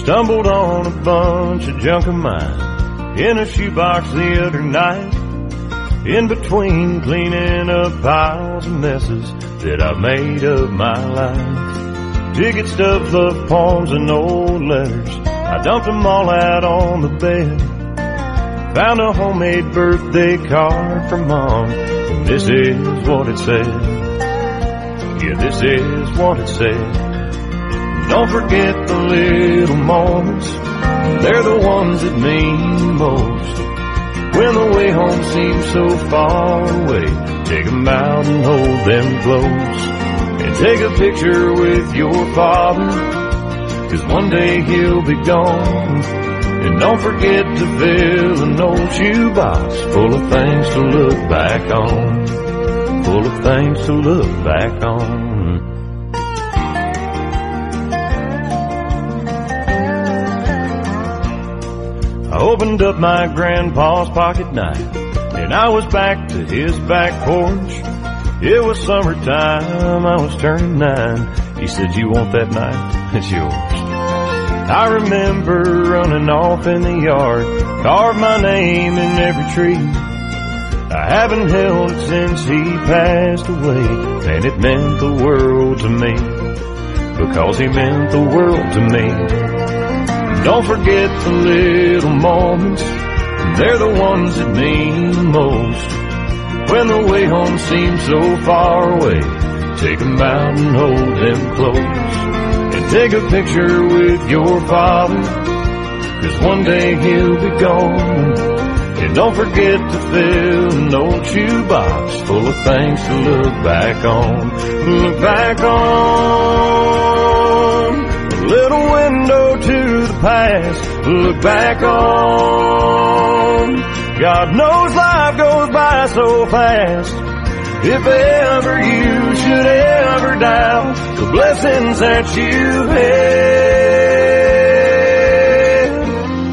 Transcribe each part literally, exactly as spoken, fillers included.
stumbled on a bunch of junk of mine in a shoebox the other night, in between cleaning up piles of messes that I've made of my life. Ticket stubs, love poems, and old letters, I dumped them all out on the bed. Found a homemade birthday card from Mom, and this is what it said. Yeah, this is what it said. Don't forget the little moments, they're the ones that mean most. When the way home seems so far away, take 'em out and hold them close. And take a picture with your father, 'cause one day he'll be gone. And don't forget to fill an old shoebox full of things to look back on. Full of things to look back on. I opened up my grandpa's pocket knife, and I was back to his back porch. It was summertime, I was turning nine. He said, "You want that knife? It's yours." I remember running off in the yard, carved my name in every tree. I haven't held it since he passed away, and it meant the world to me, because he meant the world to me. Don't forget the little moments, they're the ones that mean most. When the way home seems so far away, take 'em out and hold them close. And take a picture with your father, 'cause one day he'll be gone. And don't forget to fill an old shoebox full of things to look back on. Look back on. A little window to the past. Look back on. God knows life goes by so fast. If ever you should ever doubt the blessings that you had,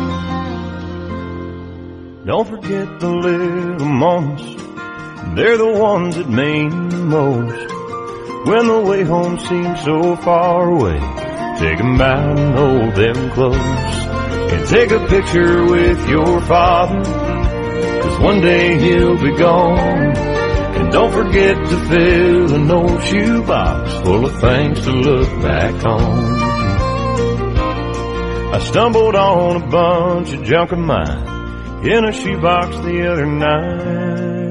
don't forget the little moments, they're the ones that mean most. When the way home seems so far away, take 'em out and hold them close. And take a picture with your father, 'cause one day he'll be gone. And don't forget to fill an old shoebox full of things to look back on. I stumbled on a bunch of junk of mine in a shoebox the other night.